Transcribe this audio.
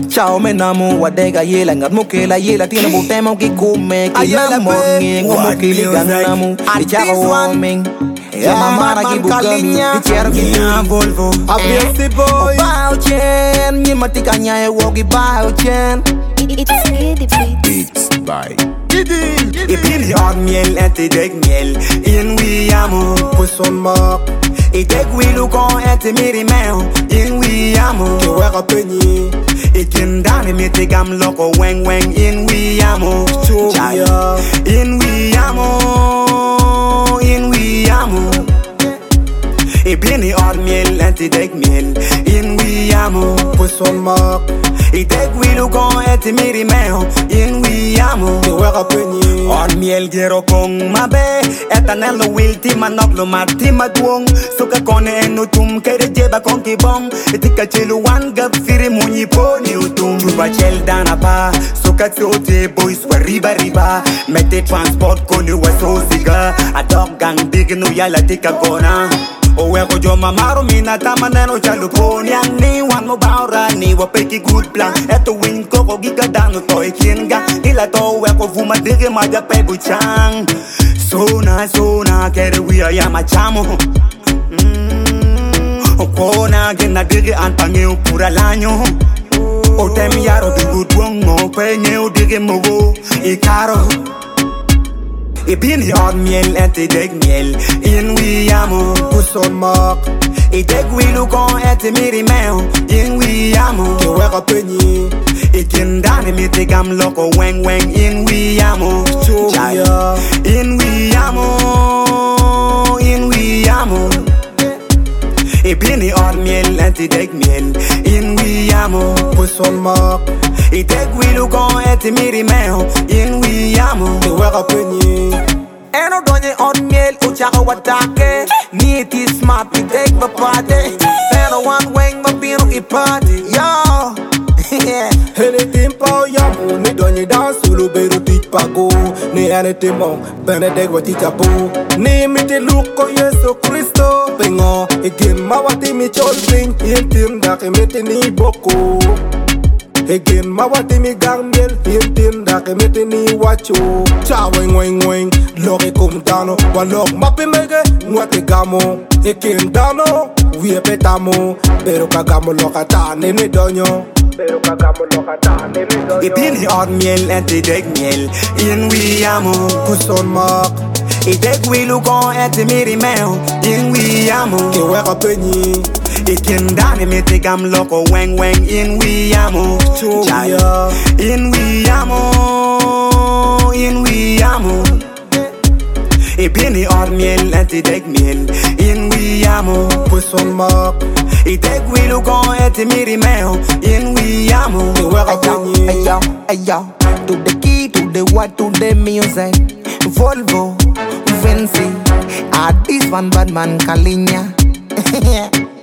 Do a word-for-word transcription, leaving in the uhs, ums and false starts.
Ciao me namu wadega yela ngat mukela yela tina butemo ki kume ki namu ngengo mukili ganamu di chava warming ya mama na ki bukami di chero ki Volvo Abiyasi boy bao chen ni matika nya e wogi bao chen. It's Skiddy Beats. Beats by Didi Ik ben hard miel en te dek miel In we amo Poisson mark Ik dek we look on en te miri mel In we amo Ke wera penye Ik ken dane me te gam loko weng weng In we amo Chovia In we amo In we amo Ik ben hard miel en te dek miel In we amo Poisson mark Ik dek we look on en te miri mel In we amo Ke wera penye On miel gero kong mabe Etanelo wil ti manoplo mati madwong Suka kone eno tum kere jeba kong kibong Etika chelu wan gap firi munyi poni utum Chuba chel dana pa Suka tsote boys wa riba riba Mete transport koni wa sosiga A dog gang big no yala tika gona Owe ko jo mamaro mina tama neno chalu poni Ang ni wan mo baura ni wa peki good plan Eto win koko giga dano to ikinga Ila to we ko fuma dige maja pebu chang Sona sona kere we ya machamo mm. Okona gena dige anpange upura lanyo O tem yaro bigu duongo penye o dige mogo Ikaro Ik ben hard miel en te dek miel In we amo Poisson mark Ik dek we look on en te miri mel In we amo Ke wera penye Ik ken dane me te gam loko weng weng In we amo Chovia In we amo In we amo Ik ben hard miel en te dek miel In we amo Poisson mark Ik dek we look on en te miri mel In we amo Ke wera penye Eno donye on miel uchaka watake Ni iti smart we take my party Pero one wing mabino ipati Yo yeah. Anything pa yamu Ni donye dan sulu beru tit pago Ni anything mo Benedek wa titapo Ni miti luko Yesu Kristo Pengo Igin mawati mi chol bing Intim dake miti ni boko Again, ma wati mi garmiel Hintin dake meti ni wacho Cha weng weng weng Loke kum dano Walok mapi mege Mwate gamo Ekin dano Wie petamo Pero kagamo loka ta nene donyo Pero kagamo loka ta nene donyo Ik ben hard miel en te dek miel In we amo Poisson mark Ik dek we look on en te miri mel In we amo Ke wera penye Ik ken dane me te gam loko weng weng In we amo Chovia In we amo In we amo Ik ben hard miel en te dek miel In we amo Poisson mark Ik dek we look on en te miri mel In we amo Ke wera Ayo, penye ayo, ayo. To the key, to the what, to the music. Volvo, Vinci. Ah, this one bad man Kalinya.